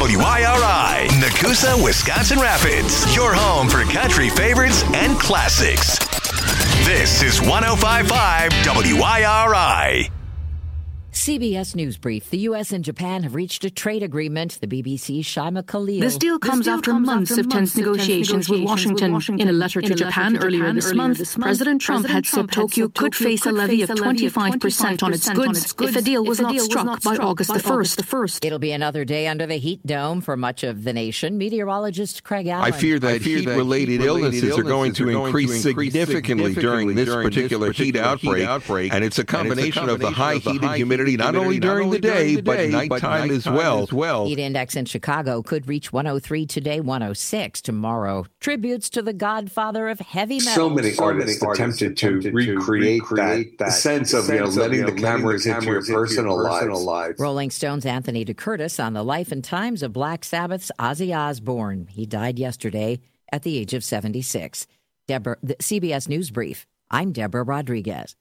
WIRI, Nakusa, Wisconsin Rapids. Your home for country favorites and classics. This is 105.5 WIRI. CBS News Brief. The U.S. and Japan have reached a trade agreement. The BBC's Shaima Khalil. This deal comes after months of tense negotiations with Washington. In a letter to Japan earlier this month, President Trump had said Tokyo could face a levy of 25% on its goods if a deal was not struck by August the 1st. It'll be another day under the heat dome for much of the nation. Meteorologist Craig Allen. I fear that heat-related illnesses are going to increase significantly during this particular heat outbreak, and it's a combination of the high heat and humidity not only during the day, but nighttime as well. Heat index in Chicago could reach 103 today, 106 tomorrow. Tributes to the godfather of heavy metal. So many artists attempted to recreate that sense of letting the cameras into your personal lives. Rolling Stone's Anthony DeCurtis on the life and times of Black Sabbath's Ozzy Osbourne. He died yesterday at the age of 76. The CBS News Brief. I'm Deborah Rodriguez.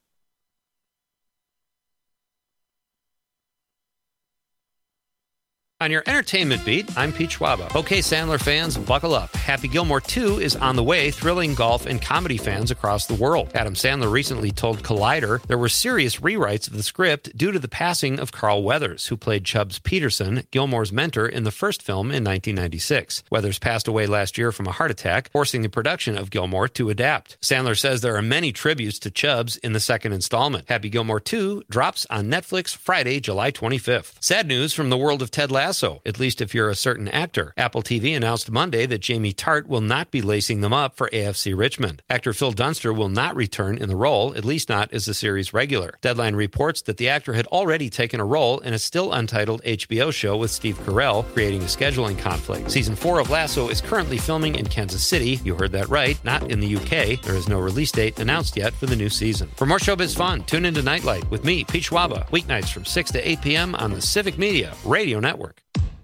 On your entertainment beat, I'm Pete Schwaba. Okay, Sandler fans, buckle up. Happy Gilmore 2 is on the way, thrilling golf and comedy fans across the world. Adam Sandler recently told Collider there were serious rewrites of the script due to the passing of Carl Weathers, who played Chubbs Peterson, Gilmore's mentor in the first film in 1996. Weathers passed away last year from a heart attack, forcing the production of Gilmore to adapt. Sandler says there are many tributes to Chubbs in the second installment. Happy Gilmore 2 drops on Netflix Friday, July 25th. Sad news from the world of Ted Lasso, at least if you're a certain actor. Apple TV announced Monday that Jamie Tart will not be lacing them up for AFC Richmond. Actor Phil Dunster will not return in the role, at least not as the series regular. Deadline reports that the actor had already taken a role in a still untitled HBO show with Steve Carell, creating a scheduling conflict. Season 4 of Lasso is currently filming in Kansas City. You heard that right, not in the UK. There is no release date announced yet for the new season. For more showbiz fun, tune into Nightlight with me, Pete Schwaba, weeknights from 6 to 8 p.m. on the Civic Media Radio Network.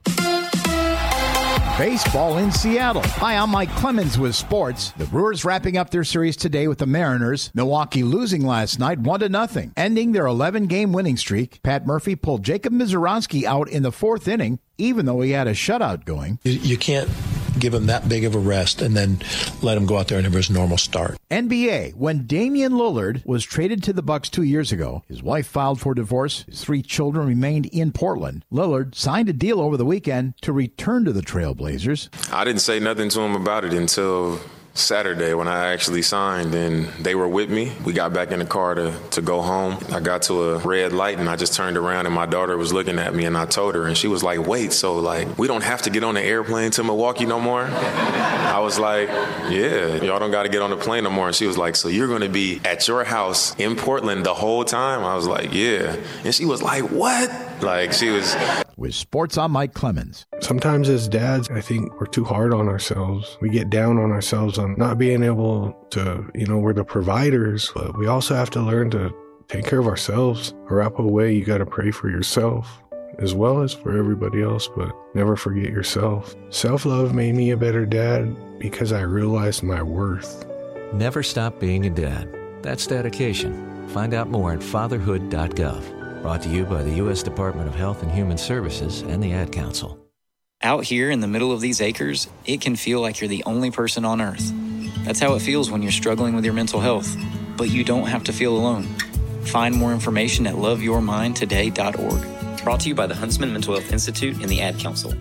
Baseball in Seattle. Hi, I'm Mike Clemens with sports. The Brewers wrapping up their series today with the Mariners. Milwaukee losing last night 1-0, ending their 11-game winning streak. Pat Murphy pulled Jacob Misiorowski out in the fourth inning, even though he had a shutout going. You can't give him that big of a rest and then let him go out there and have his normal start. NBA. When Damian Lillard was traded to the Bucks 2 years ago, his wife filed for divorce. His 3 children remained in Portland. Lillard signed a deal over the weekend to return to the Trailblazers. I didn't say nothing to him about it until Saturday when I actually signed, and they were with me. We got back in the car to go home. I got to a red light and I just turned around and my daughter was looking at me and I told her, and she was like, wait, so we don't have to get on the airplane to Milwaukee no more? I was like, yeah, y'all don't got to get on the plane no more. And she was like, so you're going to be at your house in Portland the whole time? I was like, yeah. And she was like, what? She was... With sports, I'm Mike Clemens. Sometimes as dads, I think we're too hard on ourselves. We get down on ourselves on not being able to, we're the providers, but we also have to learn to take care of ourselves. Arapahoe way, you got to pray for yourself as well as for everybody else, but never forget yourself. Self-love made me a better dad because I realized my worth. Never stop being a dad. That's dedication. Find out more at fatherhood.gov. Brought to you by the U.S. Department of Health and Human Services and the Ad Council. Out here in the middle of these acres, it can feel like you're the only person on Earth. That's how it feels when you're struggling with your mental health. But you don't have to feel alone. Find more information at loveyourmindtoday.org. Brought to you by the Huntsman Mental Health Institute and the Ad Council.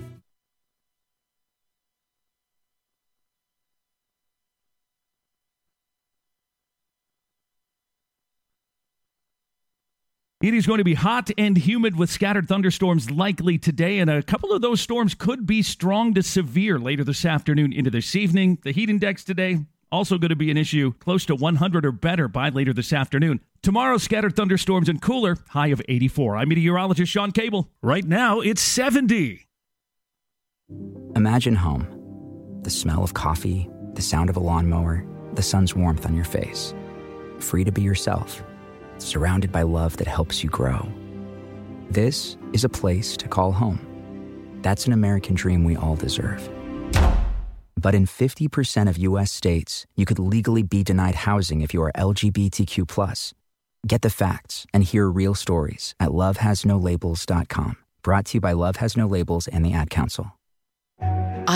It is going to be hot and humid with scattered thunderstorms likely today, and a couple of those storms could be strong to severe later this afternoon into this evening. The heat index today also going to be an issue, close to 100 or better by later this afternoon. Tomorrow, scattered thunderstorms and cooler, high of 84. I'm meteorologist Sean Cable. Right now, it's 70. Imagine home. The smell of coffee, the sound of a lawnmower, the sun's warmth on your face. Free to be yourself. Surrounded by love that helps you grow. This is a place to call home. That's an American dream we all deserve. But in 50% of U.S. states, you could legally be denied housing if you are LGBTQ+. Get the facts and hear real stories at lovehasnolabels.com. Brought to you by Love Has No Labels and the Ad Council.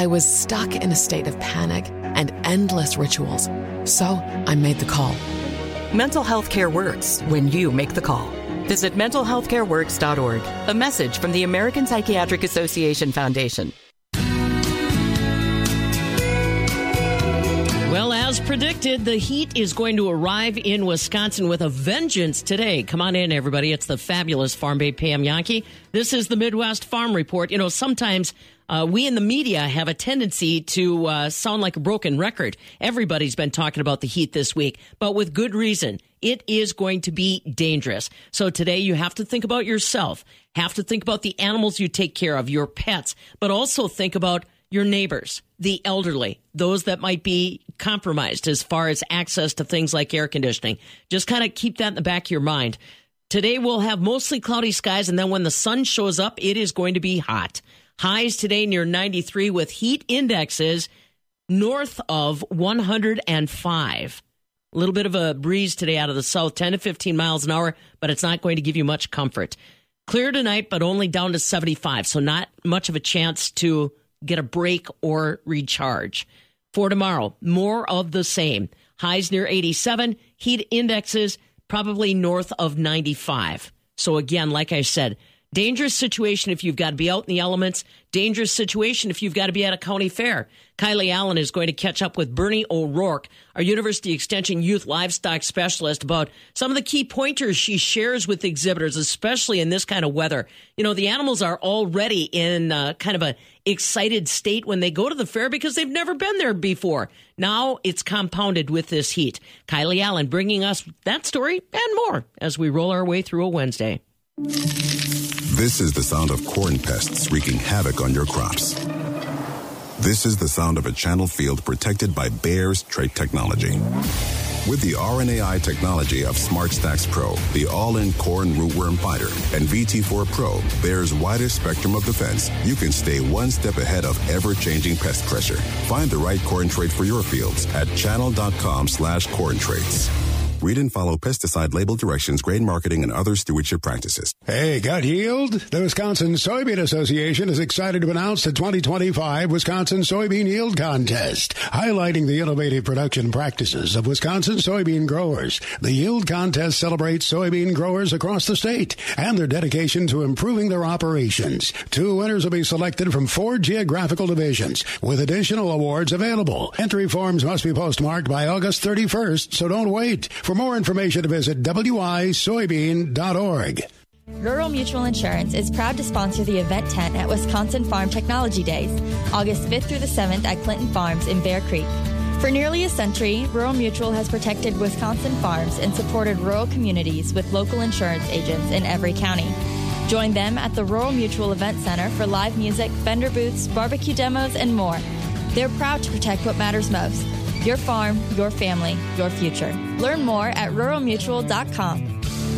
I was stuck in a state of panic and endless rituals. So I made the call. Mental health care works when you make the call. Visit mentalhealthcareworks.org. A message from the American Psychiatric Association Foundation. Well, as predicted, the heat is going to arrive in Wisconsin with a vengeance today. Come on in, everybody. It's the fabulous Farm Babe Pam Yankee. This is the Midwest Farm Report. You know, sometimes we in the media have a tendency to sound like a broken record. Everybody's been talking about the heat this week, but with good reason. It is going to be dangerous. So today you have to think about yourself, have to think about the animals you take care of, your pets, but also think about your neighbors, the elderly, those that might be compromised as far as access to things like air conditioning. Just kind of keep that in the back of your mind. Today we'll have mostly cloudy skies, and then when the sun shows up, it is going to be hot. Highs today near 93 with heat indexes north of 105. A little bit of a breeze today out of the south, 10 to 15 miles an hour, but it's not going to give you much comfort. Clear tonight, but only down to 75, so not much of a chance to get a break or recharge. For tomorrow, more of the same. Highs near 87, heat indexes probably north of 95. So again, like I said, dangerous situation if you've got to be out in the elements. Dangerous situation if you've got to be at a county fair. Kylie Allen is going to catch up with Bernie O'Rourke, our University Extension Youth Livestock Specialist, about some of the key pointers she shares with exhibitors, especially in this kind of weather. You know, the animals are already in kind of a excited state when they go to the fair because they've never been there before. Now it's compounded with this heat. Kylie Allen bringing us that story and more as we roll our way through a Wednesday. This is the sound of corn pests wreaking havoc on your crops. This is the sound of a channel field protected by Bayer's trait technology. With the RNAi technology of SmartStax Pro, the all-in corn rootworm fighter, and VT4 Pro, Bayer's widest spectrum of defense, you can stay one step ahead of ever-changing pest pressure. Find the right corn trait for your fields at channel.com/corn traits. Read and follow pesticide label directions, grain marketing, and other stewardship practices. Hey, got yield? The Wisconsin Soybean Association is excited to announce the 2025 Wisconsin Soybean Yield Contest, highlighting the innovative production practices of Wisconsin soybean growers. The Yield Contest celebrates soybean growers across the state and their dedication to improving their operations. 2 winners will be selected from 4 geographical divisions, with additional awards available. Entry forms must be postmarked by August 31st, so don't wait. For more information, visit wisoybean.org. Rural Mutual Insurance is proud to sponsor the event tent at Wisconsin Farm Technology Days, August 5th through the 7th at Clinton Farms in Bear Creek. For nearly a century, Rural Mutual has protected Wisconsin farms and supported rural communities with local insurance agents in every county. Join them at the Rural Mutual Event Center for live music, vendor booths, barbecue demos, and more. They're proud to protect what matters most. Your farm, your family, your future. Learn more at ruralmutual.com.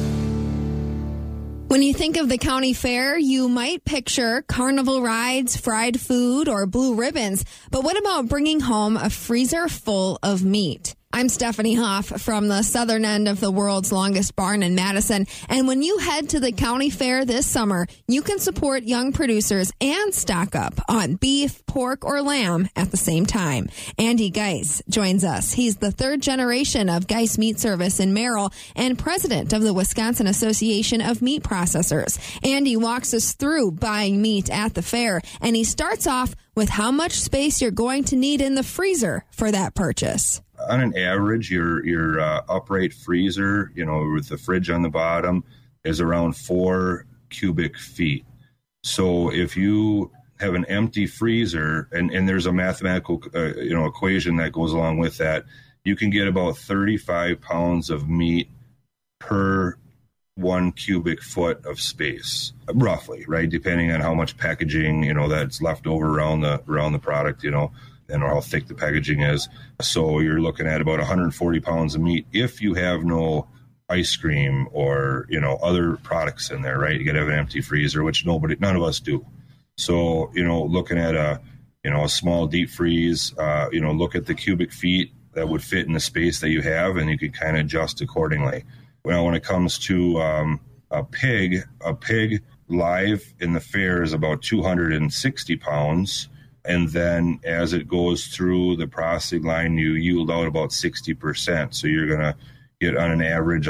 When you think of the county fair, you might picture carnival rides, fried food, or blue ribbons. But what about bringing home a freezer full of meat? I'm Stephanie Hoff from the southern end of the world's longest barn in Madison. And when you head to the county fair this summer, you can support young producers and stock up on beef, pork, or lamb at the same time. Andy Geis joins us. He's the 3rd generation of Geis Meat Service in Merrill and president of the Wisconsin Association of Meat Processors. Andy walks us through buying meat at the fair, and he starts off with how much space you're going to need in the freezer for that purchase. On an average, your upright freezer, with the fridge on the bottom, is around 4 cubic feet. So if you have an empty freezer, and there's a mathematical equation that goes along with that, you can get about 35 pounds of meat per 1 cubic foot of space, roughly, right? Depending on how much packaging, that's left over around the product, and how thick the packaging is. So you're looking at about 140 pounds of meat if you have no ice cream or, other products in there, right? You got to have an empty freezer, which none of us do. So, looking at a small deep freeze, look at the cubic feet that would fit in the space that you have, and you can kind of adjust accordingly. Well, when it comes to a pig live in the fair is about 260 pounds. And then as it goes through the processing line, you yield out about 60%. So you're going to get on an average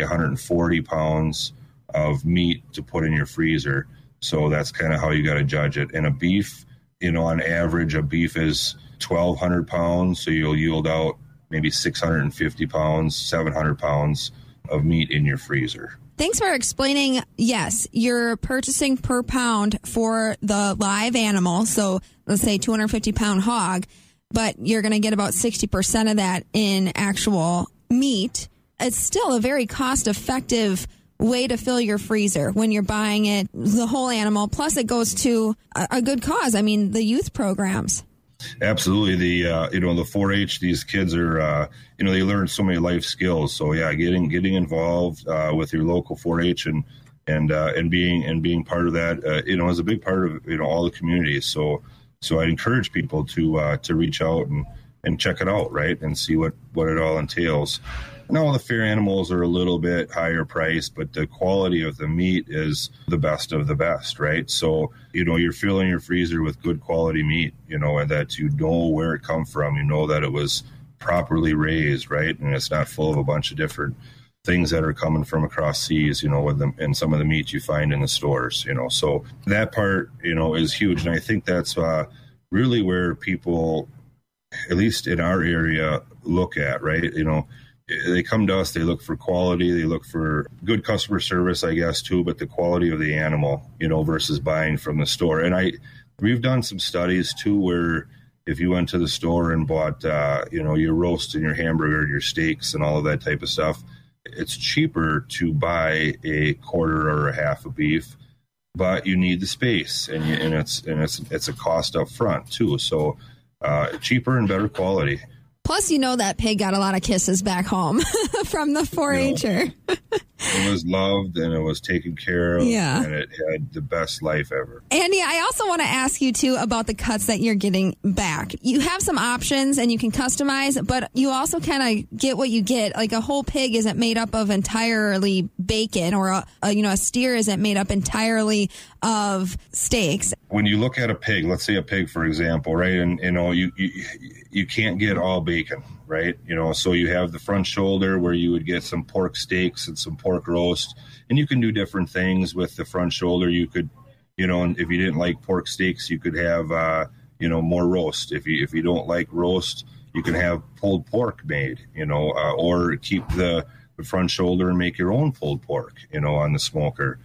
140 pounds of meat to put in your freezer. So that's kind of how you got to judge it. And a beef, on average, a beef is 1,200 pounds. So you'll yield out maybe 650 pounds, 700 pounds of meat in your freezer. Thanks for explaining. Yes, you're purchasing per pound for the live animal. So let's say 250-pound hog, but you're going to get about 60% of that in actual meat. It's still a very cost-effective way to fill your freezer when you're buying it, the whole animal. Plus, it goes to a good cause. I mean, the youth programs. Absolutely. The 4-H, these kids are, they learn so many life skills. So yeah, getting involved with your local 4-H and being part of that, is a big part of, all the communities. So I encourage people to reach out and check it out, right, and see what it all entails. Now, the fair animals are a little bit higher priced, but the quality of the meat is the best of the best, right? So, you're filling your freezer with good quality meat, and that you know where it come from. You know that it was properly raised, right? And it's not full of a bunch of different things that are coming from across seas, and some of the meat you find in the stores, So that part, is huge. And I think that's really where people, at least in our area, look at, right? They come to us, they look for quality, they look for good customer service, I guess, too, but the quality of the animal, versus buying from the store. And we've done some studies, too, where if you went to the store and bought, your roast and your hamburger, your steaks and all of that type of stuff, it's cheaper to buy a quarter or a half of beef, but you need the space, and it's a cost up front, too. So cheaper and better quality. Plus, that pig got a lot of kisses back home from the 4-H'er. It was loved and it was taken care of. Yeah. And it had the best life ever. Andy, I also want to ask you, too, about the cuts that you're getting back. You have some options and you can customize, but you also kind of get what you get. Like a whole pig isn't made up of entirely bacon, or a steer isn't made up entirely of steaks. When you look at a pig, let's say a pig, for example, right, and you can't get all bacon, right? So you have the front shoulder where you would get some pork steaks and some pork roast, and you can do different things with the front shoulder. You could, and if you didn't like pork steaks, you could have, more roast. If you don't like roast, you can have pulled pork made, or keep the front shoulder and make your own pulled pork, on the smoker.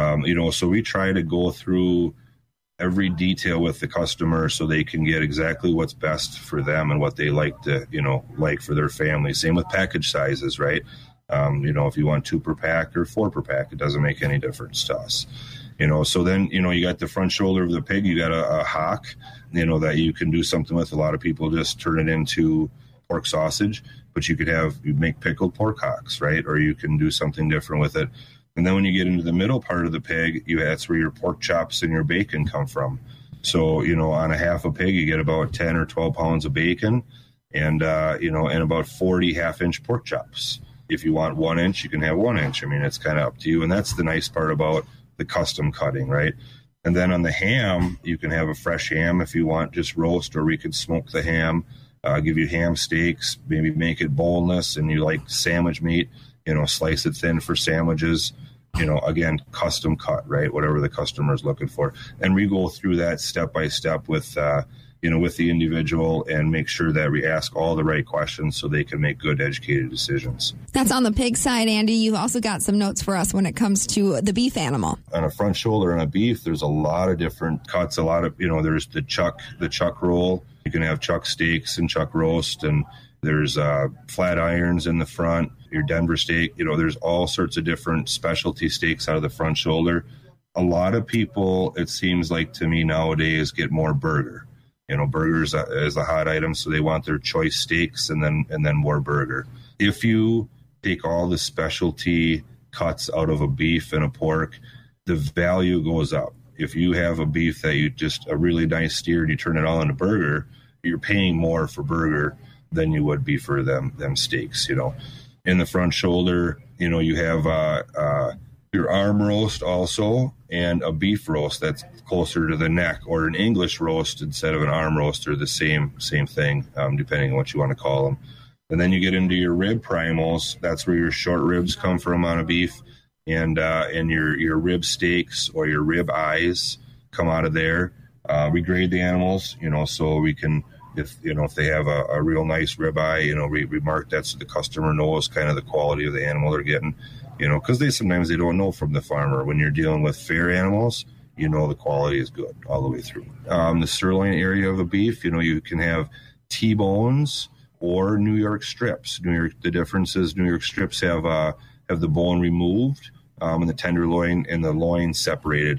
So we try to go through every detail with the customer so they can get exactly what's best for them and what they like to, like for their family. Same with package sizes, right? If you want 2 per pack or 4 per pack, it doesn't make any difference to us. So then, you got the front shoulder of the pig, you got a hock, that you can do something with. A lot of people just turn it into pork sausage, but you make pickled pork hocks, right? Or you can do something different with it. And then when you get into the middle part of the pig, that's where your pork chops and your bacon come from. So, on a half a pig, you get about 10 or 12 pounds of bacon and about 40 half-inch pork chops. If you want 1 inch, you can have 1 inch. I mean, it's kind of up to you. And that's the nice part about the custom cutting, right? And then on the ham, you can have a fresh ham if you want, just roast, or we could smoke the ham, give you ham steaks, maybe make it boneless, and you like sandwich meat, slice it thin for sandwiches, again, custom cut, right? Whatever the customer is looking for. And we go through that step by step with the individual and make sure that we ask all the right questions so they can make good, educated decisions. That's on the pig side, Andy. You've also got some notes for us when it comes to the beef animal. On a front shoulder and a beef, there's a lot of different cuts. A lot of, there's the chuck roll. You can have chuck steaks and chuck roast, and there's flat irons in the front, your Denver steak. There's all sorts of different specialty steaks out of the front shoulder. A lot of people, it seems like to me nowadays, get more burger. Burgers is a hot item, so they want their choice steaks and then more burger. If you take all the specialty cuts out of a beef and a pork, the value goes up. If you have a beef that you just a really nice steer and you turn it all into burger, you're paying more for burger than you would be for them steaks. In the front shoulder, you have your arm roast also, and a beef roast that's closer to the neck, or an English roast instead of an arm roast, or the same thing, depending on what you want to call them. And then you get into your rib primals. That's where your short ribs come from on a beef, and your rib steaks or your rib eyes come out of there. We grade the animals, so we can, if they have a real nice rib eye, we mark that so the customer knows kind of the quality of the animal they're getting, because sometimes they don't know from the farmer. When you're dealing with fair animals, the quality is good all the way through. The sirloin area of a beef, you can have T-bones or New York strips. The difference is New York strips have the bone removed, and the tenderloin and the loin separated.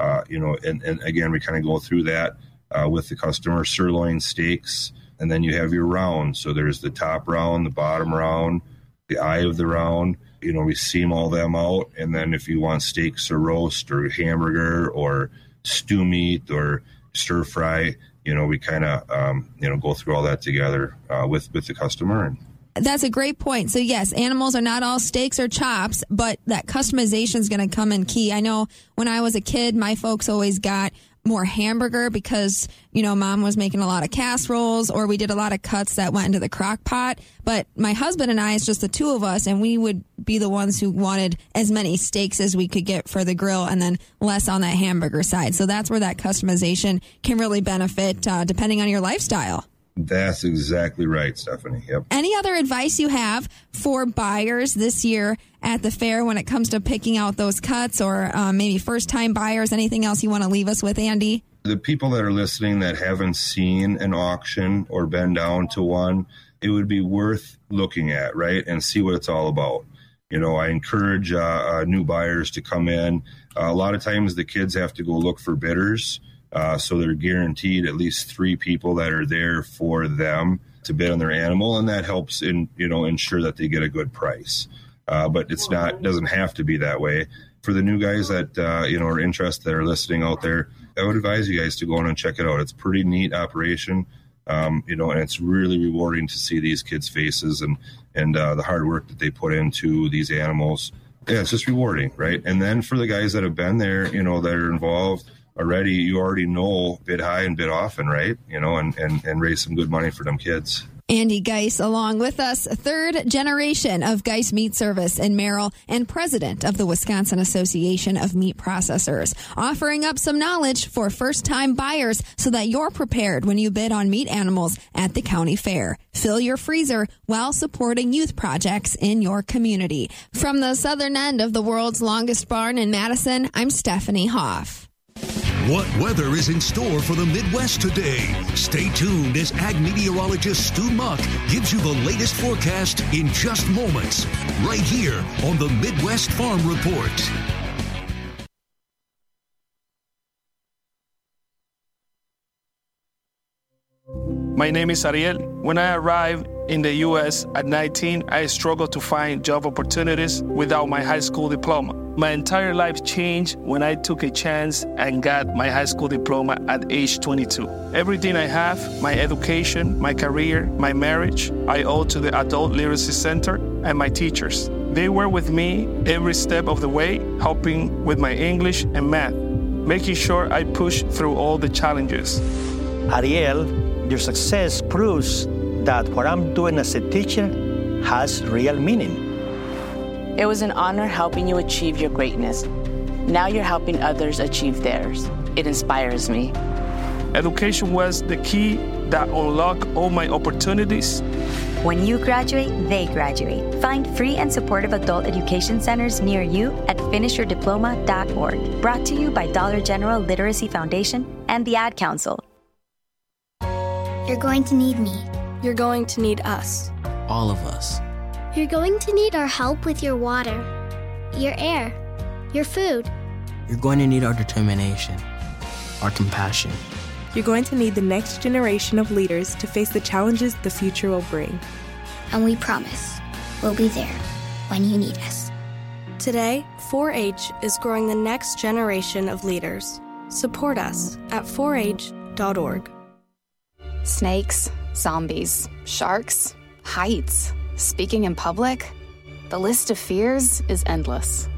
And again, we kind of go through that with the customer. Sirloin steaks, and then you have your round. So there's the top round, the bottom round, the eye of the round. We seam all them out, and then if you want steaks or roast or hamburger or stew meat or stir fry, we kind of go through all that together with the customer. That's a great point. So yes, animals are not all steaks or chops, but that customization is going to come in key. I know when I was a kid, my folks always got more hamburger because, mom was making a lot of casseroles, or we did a lot of cuts that went into the crock pot. But my husband and I, it's just the two of us, and we would be the ones who wanted as many steaks as we could get for the grill and then less on that hamburger side. So that's where that customization can really benefit depending on your lifestyle. That's exactly right, Stephanie. Yep. Any other advice you have for buyers this year at the fair when it comes to picking out those cuts, or maybe first-time buyers? Anything else you want to leave us with, Andy? The people that are listening that haven't seen an auction or been down to one, it would be worth looking at, right, and see what it's all about. I encourage new buyers to come in. A lot of times the kids have to go look for bidders. So they're guaranteed at least 3 people that are there for them to bid on their animal, and that helps ensure that they get a good price. But doesn't have to be that way. For the new guys that are interested, that are listening out there, I would advise you guys to go in and check it out. It's a pretty neat operation, and it's really rewarding to see these kids' faces and the hard work that they put into these animals. Yeah, it's just rewarding, right? And then for the guys that have been there, that are involved already, you already know bid high and bid often, right? And raise some good money for them kids. Andy Geis, along with us, third generation of Geis Meat Service in Merrill and president of the Wisconsin Association of Meat Processors, offering up some knowledge for first-time buyers so that you're prepared when you bid on meat animals at the county fair. Fill your freezer while supporting youth projects in your community. From the southern end of the world's longest barn in Madison, I'm Stephanie Hoff. What weather is in store for the Midwest today? Stay tuned as ag meteorologist Stu Muck gives you the latest forecast in just moments, right here on the Midwest Farm Report. My name is Ariel. When I arrived in the U.S. at 19, I struggled to find job opportunities without my high school diploma. My entire life changed when I took a chance and got my high school diploma at age 22. Everything I have, my education, my career, my marriage, I owe to the Adult Literacy Center and my teachers. They were with me every step of the way, helping with my English and math, making sure I pushed through all the challenges. Ariel, your success proves that what I'm doing as a teacher has real meaning. It was an honor helping you achieve your greatness. Now you're helping others achieve theirs. It inspires me. Education was the key that unlocked all my opportunities. When you graduate, they graduate. Find free and supportive adult education centers near you at finishyourdiploma.org. Brought to you by Dollar General Literacy Foundation and the Ad Council. You're going to need me. You're going to need us. All of us. You're going to need our help with your water, your air, your food. You're going to need our determination, our compassion. You're going to need the next generation of leaders to face the challenges the future will bring. And we promise we'll be there when you need us. Today, 4-H is growing the next generation of leaders. Support us at 4h.org. Snakes, zombies, sharks, heights, speaking in public. The list of fears is endless.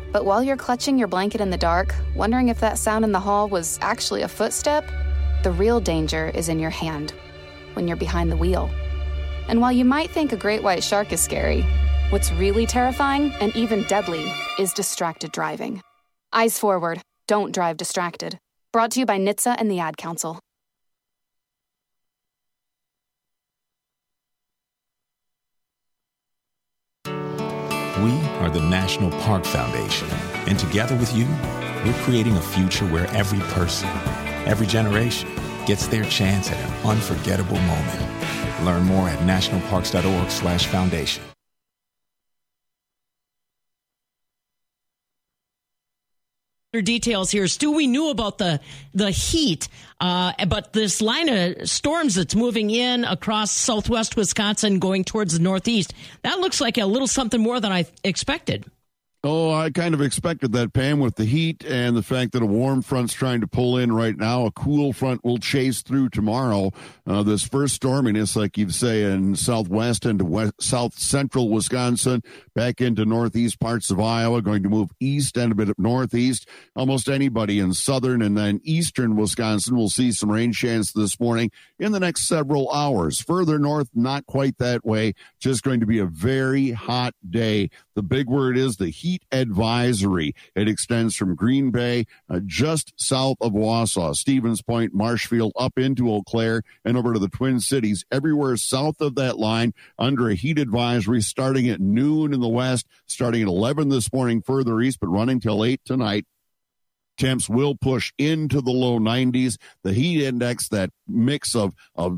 But while you're clutching your blanket in the dark, wondering if that sound in the hall was actually a footstep, the real danger is in your hand, when you're behind the wheel. And while you might think a great white shark is scary, what's really terrifying and even deadly is distracted driving. Eyes forward, don't drive distracted. Brought to you by NHTSA and the Ad Council. We are the National Park Foundation, and together with you, we're creating a future where every person, every generation, gets their chance at an unforgettable moment. Learn more at nationalparks.org/foundation. Details here. Stu, we knew about the heat, but this line of storms that's moving in across southwest Wisconsin going towards the northeast, that looks like a little something more than I expected. Oh, I kind of expected that, Pam, with the heat and the fact that a warm front's trying to pull in right now. A cool front will chase through tomorrow. This first storminess, like you'd say, in southwest into south central Wisconsin, back into northeast parts of Iowa, going to move east and a bit of northeast. Almost anybody in southern and then eastern Wisconsin will see some rain chance this morning in the next several hours. Further north, not quite that way. Just going to be a very hot day. The big word is the heat advisory. It extends from Green Bay, just south of Wausau, Stevens Point, Marshfield, up into Eau Claire, and over to the Twin Cities. Everywhere south of that line under a heat advisory starting at noon in the west, starting at 11 this morning further east, but running till 8 tonight. Temps will push into the low 90s. The heat index, that mix of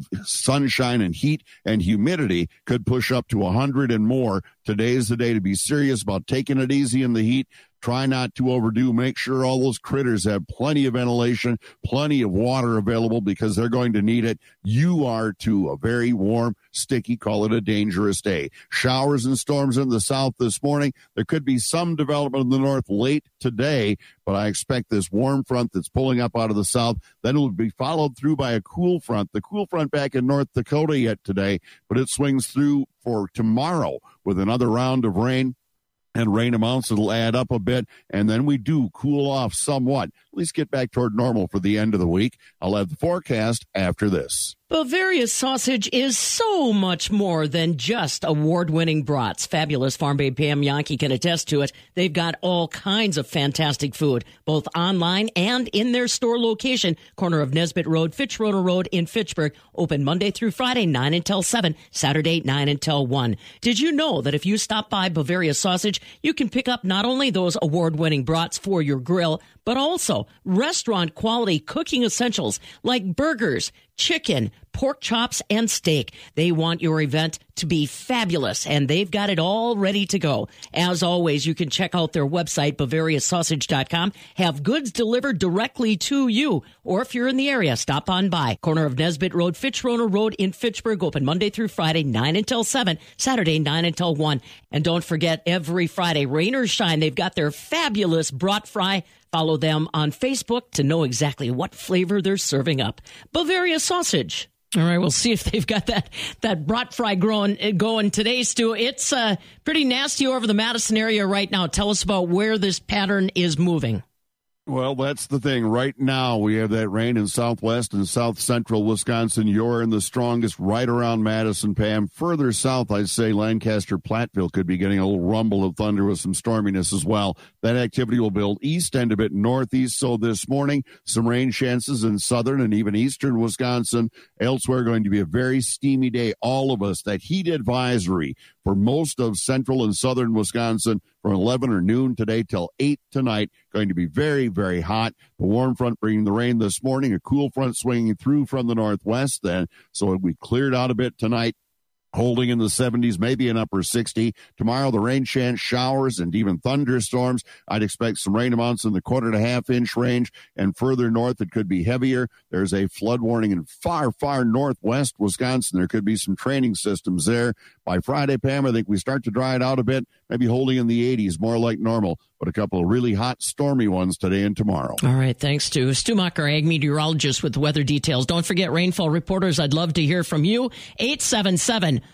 sunshine and heat and humidity, could push up to 100 and more. Today's the day to be serious about taking it easy in the heat. Try not to overdo. Make sure all those critters have plenty of ventilation, plenty of water available, because they're going to need it. You are too. A very warm, sticky, call it a dangerous day. Showers and storms in the south this morning. There could be some development in the north late today, but I expect this warm front that's pulling up out of the south, then it will be followed through by a cool front. The cool front back in North Dakota yet today, but it swings through for tomorrow with another round of rain. And rain amounts that'll add up a bit, and then we do cool off somewhat. At least get back toward normal for the end of the week. I'll have the forecast after this. Bavaria Sausage is so much more than just award-winning brats. Fabulous Farm Babe Pam Jahnke can attest to it. They've got all kinds of fantastic food, both online and in their store location, corner of Nesbitt Road, Fitzroy Road in Fitchburg, open Monday through Friday, 9 until 7, Saturday, 9 until 1. Did you know that if you stop by Bavaria Sausage, you can pick up not only those award-winning brats for your grill, but also restaurant-quality cooking essentials like burgers, chicken, pork chops, and steak. They want your event to be fabulous, and they've got it all ready to go. As always, you can check out their website, BavariaSausage.com, have goods delivered directly to you, or if you're in the area, stop on by. Corner of Nesbitt Road, Fitzroy Road in Fitchburg, open Monday through Friday, 9 until 7, Saturday, 9 until 1. And don't forget, every Friday, rain or shine, they've got their fabulous brat fry. Follow them on Facebook to know exactly what flavor they're serving up. Bavaria Sausage. All right, we'll see if they've got that brat fry going today, Stu. It's pretty nasty over the Madison area right now. Tell us about where this pattern is moving. Well, that's the thing. Right now, we have that rain in southwest and south central Wisconsin. You're in the strongest right around Madison, Pam. Further south, I'd say Lancaster, Platteville could be getting a little rumble of thunder with some storminess as well. That activity will build east and a bit northeast. So this morning, some rain chances in southern and even eastern Wisconsin. Elsewhere, going to be a very steamy day. All of us, that heat advisory for most of central and southern Wisconsin from 11 or noon today till 8 tonight. Going to be very, very hot. The warm front bringing the rain this morning. A cool front swinging through from the northwest then. So we cleared out a bit tonight. Holding in the 70s, maybe an upper 60. Tomorrow, the rain chance, showers, and even thunderstorms. I'd expect some rain amounts in the 1/4 to half-inch range, and further north, it could be heavier. There's a flood warning in far, far northwest Wisconsin. There could be some training systems there. By Friday, Pam, I think we start to dry it out a bit, maybe holding in the 80s, more like normal, but a couple of really hot, stormy ones today and tomorrow. All right, thanks to Stu Macher, ag meteorologist with weather details. Don't forget, rainfall reporters, I'd love to hear from you.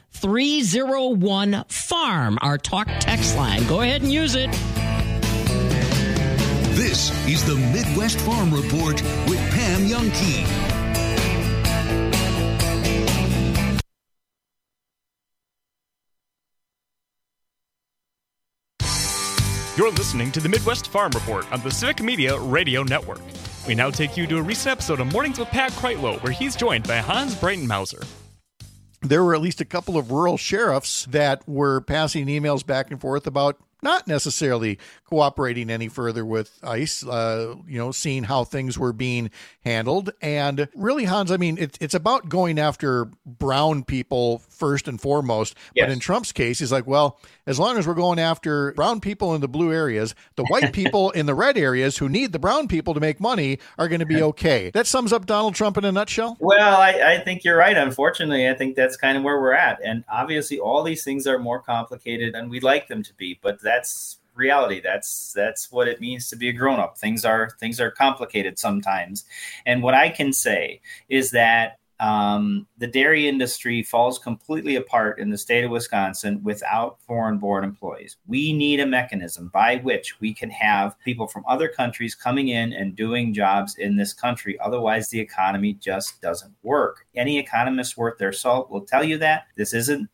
877-301-FARM, our talk text line. Go ahead and use it. This is the Midwest Farm Report with Pam Jahnke. You're listening to the Midwest Farm Report on the Civic Media Radio Network. We now take you to a recent episode of Mornings with Pat Kreitlow, where he's joined by Hans Breitenmauser. There were at least a couple of rural sheriffs that were passing emails back and forth about not necessarily cooperating any further with ICE, seeing how things were being handled. And really, Hans, I mean, it's about going after brown people first and foremost. Yes. But in Trump's case, he's like, well, as long as we're going after brown people in the blue areas, the white people in the red areas who need the brown people to make money are going to be okay. That sums up Donald Trump in a nutshell? Well, I think you're right. Unfortunately, I think that's kind of where we're at. And obviously, all these things are more complicated than we'd like them to be. But that's reality. That's what it means to be a grown-up. Things are complicated sometimes. And what I can say is that the dairy industry falls completely apart in the state of Wisconsin without foreign-born employees. We need a mechanism by which we can have people from other countries coming in and doing jobs in this country. Otherwise, the economy just doesn't work. Any economist worth their salt will tell you that. This isn't,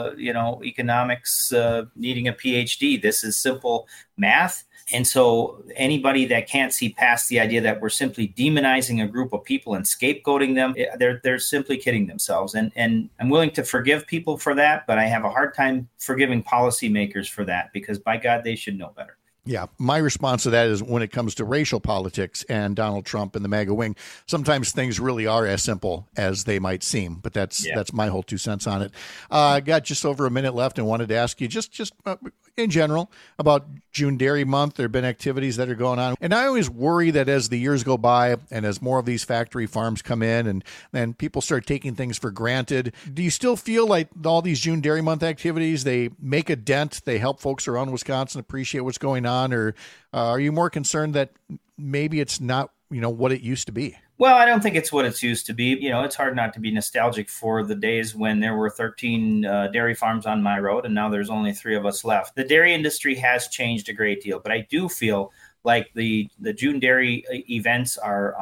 economics needing a PhD. This is simple math. And so anybody that can't see past the idea that we're simply demonizing a group of people and scapegoating them, they're simply kidding themselves. And I'm willing to forgive people for that, but I have a hard time forgiving policymakers for that because, by God, they should know better. Yeah, my response to that is when it comes to racial politics and Donald Trump and the MAGA wing, sometimes things really are as simple as they might seem. But that's my whole 2 cents on it. I got just over a minute left and wanted to ask you just in general about June Dairy Month. There have been activities that are going on. And I always worry that as the years go by and as more of these factory farms come in and people start taking things for granted, do you still feel like all these June Dairy Month activities, they make a dent, they help folks around Wisconsin appreciate what's going on? Or are you more concerned that maybe it's not, what it used to be? Well, I don't think it's what it's used to be. It's hard not to be nostalgic for the days when there were 13 dairy farms on my road, and now there's only 3 of us left. The dairy industry has changed a great deal, but I do feel like the June Dairy events are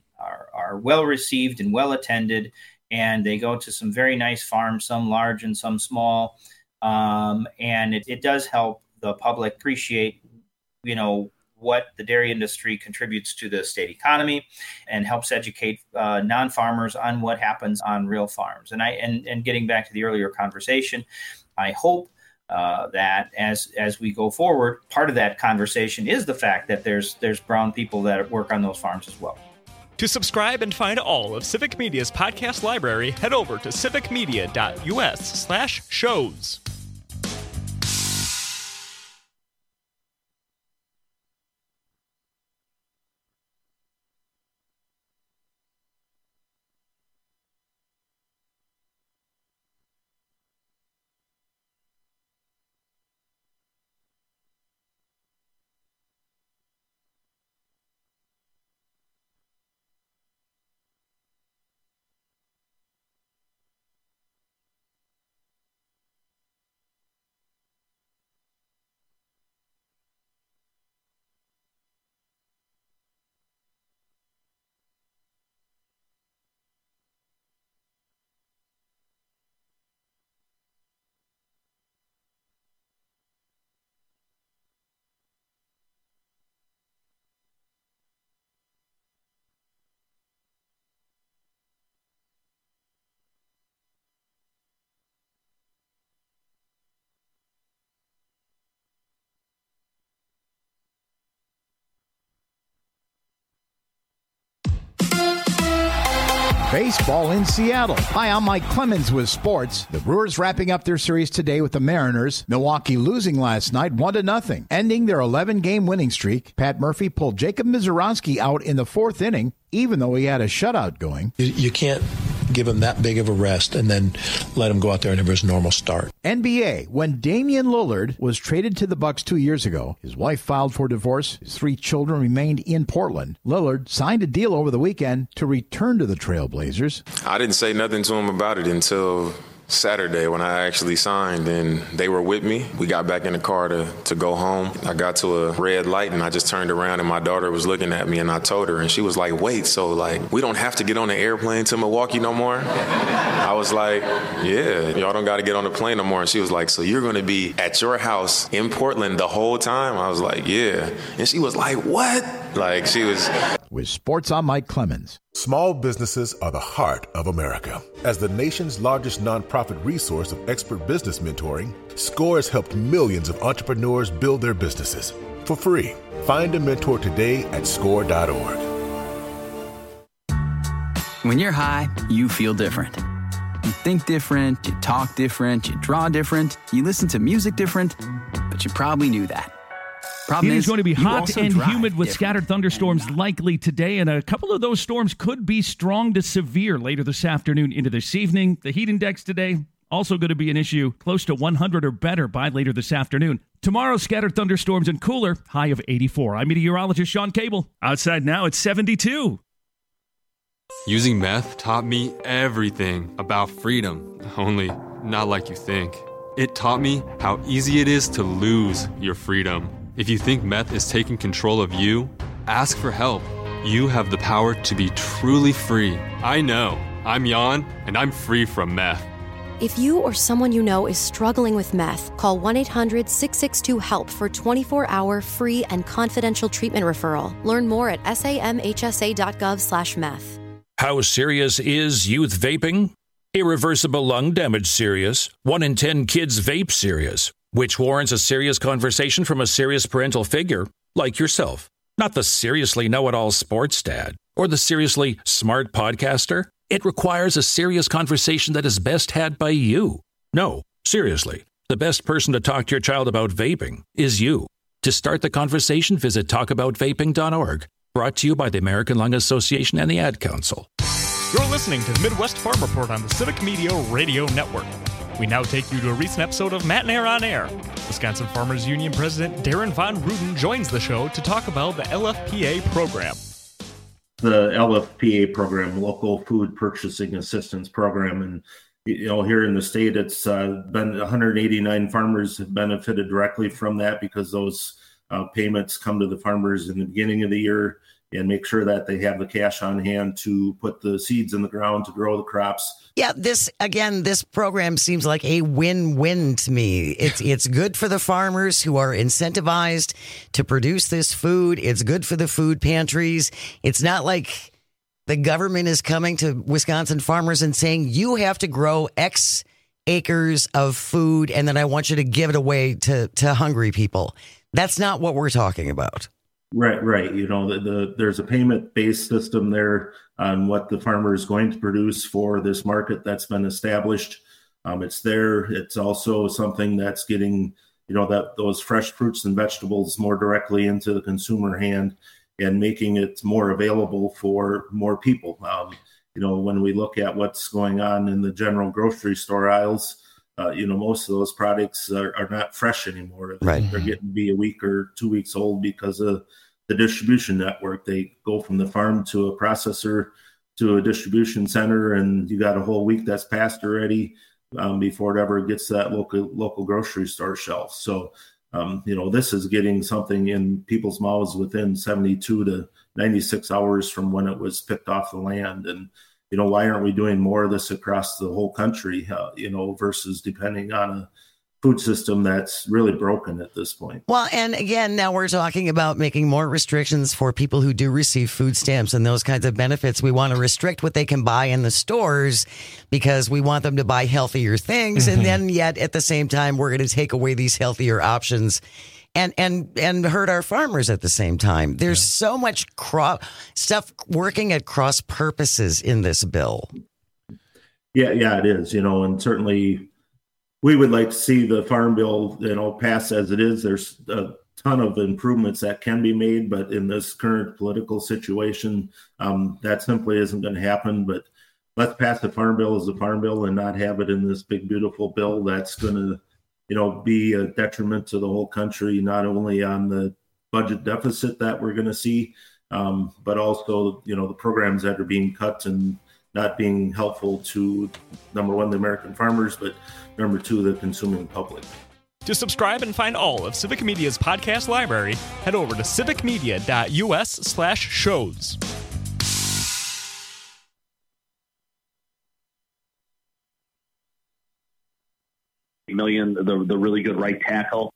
well received and well attended, and they go to some very nice farms, some large and some small, and it does help the public appreciate what the dairy industry contributes to the state economy and helps educate non-farmers on what happens on real farms. And getting back to the earlier conversation, I hope that as we go forward, part of that conversation is the fact that there's brown people that work on those farms as well. To subscribe and find all of Civic Media's podcast library, head over to civicmedia.us/shows. Baseball in Seattle. Hi, I'm Mike Clemens with sports. The Brewers wrapping up their series today with the Mariners. Milwaukee losing last night 1-0, ending their 11-game winning streak. Pat Murphy pulled Jacob Misiorowski out in the 4th inning, even though he had a shutout going. You can't give him that big of a rest and then let him go out there and have his normal start. NBA, when Damian Lillard was traded to the Bucks 2 years ago, his wife filed for divorce, his 3 children remained in Portland. Lillard signed a deal over the weekend to return to the Trailblazers. I didn't say nothing to him about it until Saturday when I actually signed, and they were with me. We got back in the car to go home. I got to a red light and I just turned around and my daughter was looking at me, and I told her, and she was like, wait, so like we don't have to get on the airplane to Milwaukee no more? I was like, yeah, y'all don't got to get on the plane no more. And she was like, so you're going to be at your house in Portland the whole time? I was like, yeah. And she was like, what? Like she was. With sports, I'm Mike Clemens. Small businesses are the heart of America. As the nation's largest nonprofit resource of expert business mentoring, SCORE has helped millions of entrepreneurs build their businesses for free. Find a mentor today at score.org. When you're high, you feel different. You think different, you talk different, you draw different, you listen to music different, but you probably knew that. It is going to be hot and humid with scattered thunderstorms likely today, and a couple of those storms could be strong to severe later this afternoon into this evening. The heat index today also going to be an issue, close to 100 or better by later this afternoon. Tomorrow, scattered thunderstorms and cooler, high of 84. I'm meteorologist Sean Cable. Outside now, it's 72. Using meth taught me everything about freedom, only not like you think. It taught me how easy it is to lose your freedom. If you think meth is taking control of you, ask for help. You have the power to be truly free. I know. I'm Jan, and I'm free from meth. If you or someone you know is struggling with meth, call 1-800-662-HELP for 24-hour free and confidential treatment referral. Learn more at samhsa.gov/meth. How serious is youth vaping? Irreversible lung damage serious. 1 in 10 kids vape serious. Which warrants a serious conversation from a serious parental figure, like yourself. Not the seriously know-it-all sports dad, or the seriously smart podcaster. It requires a serious conversation that is best had by you. No, seriously, the best person to talk to your child about vaping is you. To start the conversation, visit talkaboutvaping.org. Brought to you by the American Lung Association and the Ad Council. You're listening to the Midwest Farm Report on the Civic Media Radio Network. We now take you to a recent episode of Matt and Air on Air. Wisconsin Farmers Union President Darren Von Ruden joins the show to talk about the LFPA program. The LFPA program, Local Food Purchasing Assistance Program, and here in the state, it's been 189 farmers have benefited directly from that because those payments come to the farmers in the beginning of the year and make sure that they have the cash on hand to put the seeds in the ground to grow the crops. Yeah, this program seems like a win-win to me. It's good for the farmers who are incentivized to produce this food. It's good for the food pantries. It's not like the government is coming to Wisconsin farmers and saying, you have to grow X acres of food, and then I want you to give it away to hungry people. That's not what we're talking about. Right. There's a payment-based system there on what the farmer is going to produce for this market that's been established. It's there. It's also something that's getting, those fresh fruits and vegetables more directly into the consumer hand and making it more available for more people. When we look at what's going on in the general grocery store aisles, most of those products are not fresh anymore. Right. They're getting to be a week or 2 weeks old because of the distribution network. They go from the farm to a processor to a distribution center, and you got a whole week that's passed already before it ever gets to that local grocery store shelf. So, this is getting something in people's mouths within 72 to 96 hours from when it was picked off the land. And why aren't we doing more of this across the whole country, versus depending on a food system that's really broken at this point? Well, and again, now we're talking about making more restrictions for people who do receive food stamps and those kinds of benefits. We want to restrict what they can buy in the stores because we want them to buy healthier things. Mm-hmm. And then yet at the same time, we're going to take away these healthier options and hurt our farmers at the same time. There's so much stuff working at cross purposes in this bill. Yeah, it is, and certainly we would like to see the farm bill, pass as it is. There's a ton of improvements that can be made, but in this current political situation, that simply isn't going to happen. But let's pass the farm bill as a farm bill and not have it in this big, beautiful bill that's going to be a detriment to the whole country, not only on the budget deficit that we're going to see, but also, the programs that are being cut and not being helpful to, number one, the American farmers, but number two, the consuming public. To subscribe and find all of Civic Media's podcast library, head over to civicmedia.us/shows. Million, the really good right tackle.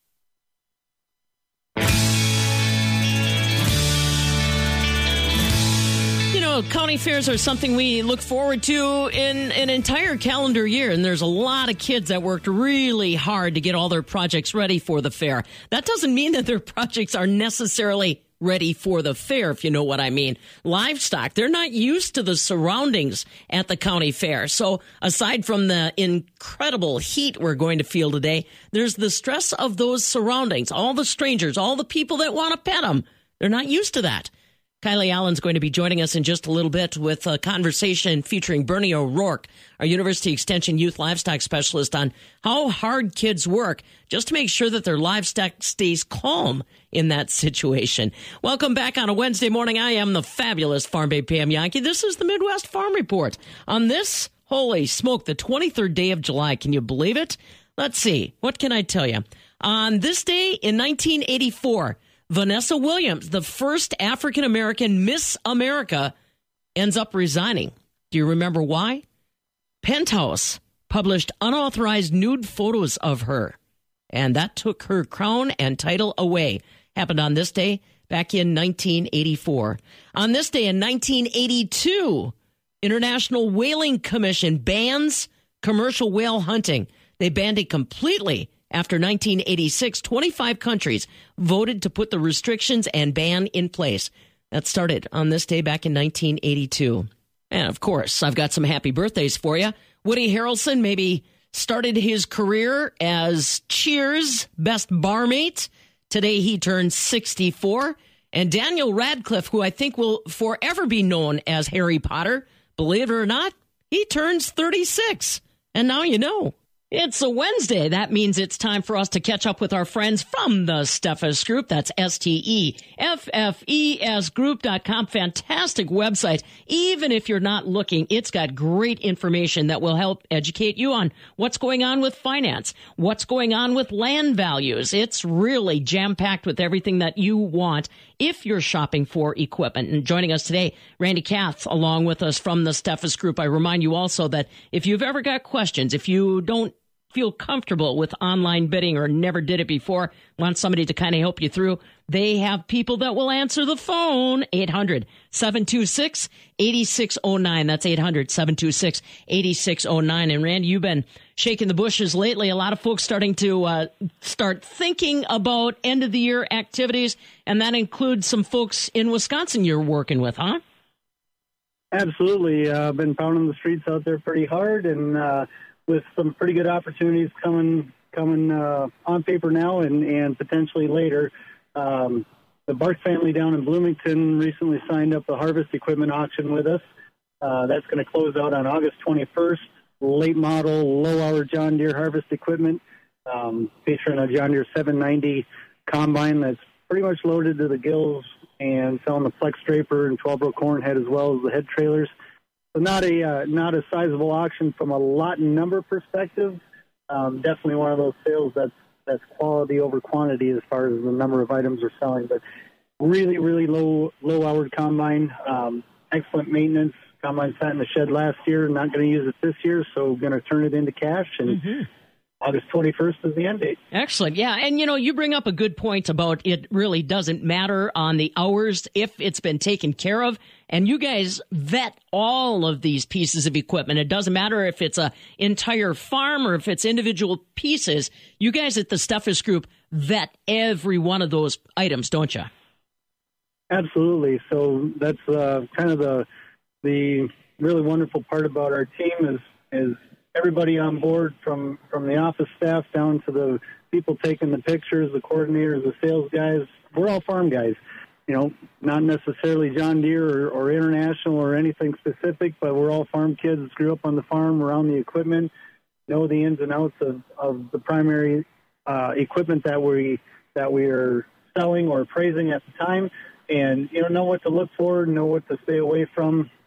County fairs are something we look forward to in an entire calendar year, and there's a lot of kids that worked really hard to get all their projects ready for the fair. That doesn't mean that their projects are necessarily ready for the fair, if you know what I mean. Livestock, they're not used to the surroundings at the county fair. So aside from the incredible heat we're going to feel today, there's the stress of those surroundings, all the strangers, all the people that want to pet them. They're not used to that. Kylie Allen's going to be joining us in just a little bit with a conversation featuring Bernie O'Rourke, our University Extension Youth Livestock Specialist, on how hard kids work just to make sure that their livestock stays calm in that situation. Welcome back on a Wednesday morning. I am the fabulous Farm Babe Pam Yankee. This is the Midwest Farm Report. On this, holy smoke, the 23rd day of July. Can you believe it? Let's see. What can I tell you? On this day in 1984, Vanessa Williams, the first African-American Miss America, ends up resigning. Do you remember why? Penthouse published unauthorized nude photos of her, and that took her crown and title away. Happened on this day back in 1984. On this day in 1982, International Whaling Commission bans commercial whale hunting. They banned it completely. After 1986, 25 countries voted to put the restrictions and ban in place. That started on this day back in 1982. And, of course, I've got some happy birthdays for you. Woody Harrelson maybe started his career as Cheers' best barmate. Today he turns 64. And Daniel Radcliffe, who I think will forever be known as Harry Potter, believe it or not, he turns 36. And now you know. It's a Wednesday. That means it's time for us to catch up with our friends from the Steffes Group. That's STEFFES Group.com. Fantastic website. Even if you're not looking, it's got great information that will help educate you on what's going on with finance, what's going on with land values. It's really jam-packed with everything that you want if you're shopping for equipment. And joining us today, Randy Katz, along with us from the Steffes Group. I remind you also that if you've ever got questions, if you don't feel comfortable with online bidding or never did it before, want somebody to kind of help you through, they have people that will answer the phone. 800-726-8609. That's 800-726-8609. And Randy, you've been shaking the bushes lately. A lot of folks starting to start thinking about end of the year activities, and that includes some folks in Wisconsin you're working with, huh? Absolutely. I've been pounding the streets out there pretty hard, and with some pretty good opportunities coming on paper now and potentially later. The Barth family down in Bloomington recently signed up a harvest equipment auction with us. That's going to close out on August 21st. Late model, low-hour John Deere harvest equipment, featuring a John Deere 790 combine that's pretty much loaded to the gills and selling the flex draper and 12-row corn head as well as the head trailers. So not a sizable auction from a lot and number perspective. Definitely one of those sales that's quality over quantity as far as the number of items we're selling. But really, really low-hour combine, excellent maintenance. Combine sat in the shed last year, not going to use it this year, so going to turn it into cash. And August 21st is the end date. Excellent. Yeah. And, you bring up a good point about it really doesn't matter on the hours if it's been taken care of. And you guys vet all of these pieces of equipment. It doesn't matter if it's an entire farm or if it's individual pieces. You guys at the Steffes Group vet every one of those items, don't you? Absolutely. So that's kind of the really wonderful part about our team is everybody on board from the office staff down to the people taking the pictures, the coordinators, the sales guys. We're all farm guys, not necessarily John Deere or International or anything specific, but we're all farm kids, grew up on the farm, around the equipment, know the ins and outs of the primary equipment that we are selling or appraising at the time, and know what to look for, know what to stay away from.